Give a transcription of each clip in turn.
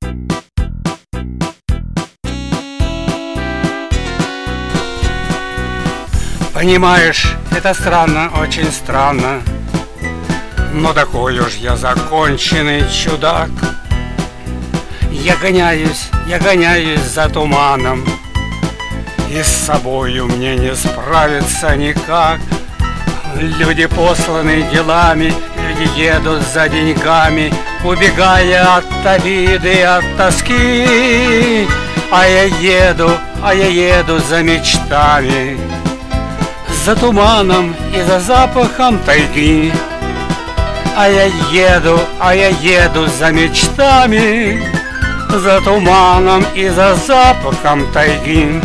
Понимаешь, это странно, очень странно, но такой уж я законченный чудак. Я гоняюсь за туманом, и с собою мне не справиться никак. Люди посланы делами, люди едут за деньгами, убегая от обиды, от тоски. А я еду за мечтами, за туманом и за запахом тайги. А я еду за мечтами, за туманом и за запахом тайги.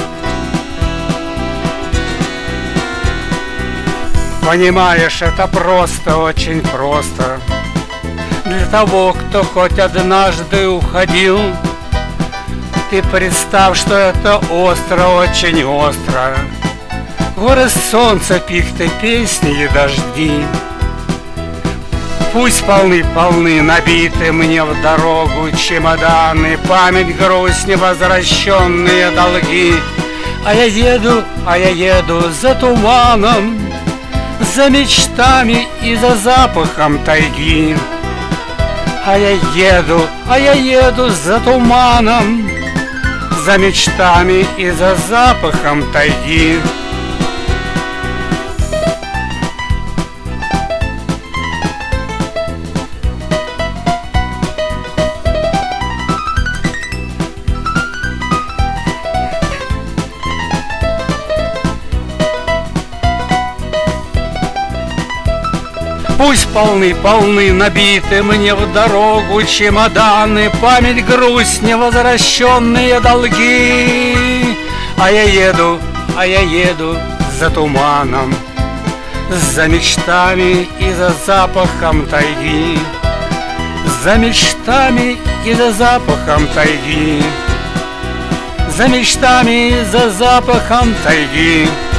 Понимаешь, это просто, очень просто для того, кто хоть однажды уходил. Ты представь, что это остро, очень остро. Горы, солнца, пихты, песни и дожди. Пусть полны набиты мне в дорогу чемоданы, память, грусть, невозвращенные долги. А я еду за туманом, за мечтами и за запахом тайги. А я еду за туманом, за мечтами и за запахом тайги. Пусть полны набиты мне в дорогу чемоданы, память, грусть, невозвращенные долги. А я еду за туманом, за мечтами и за запахом тайги. За мечтами и за запахом тайги. За мечтами и за запахом тайги.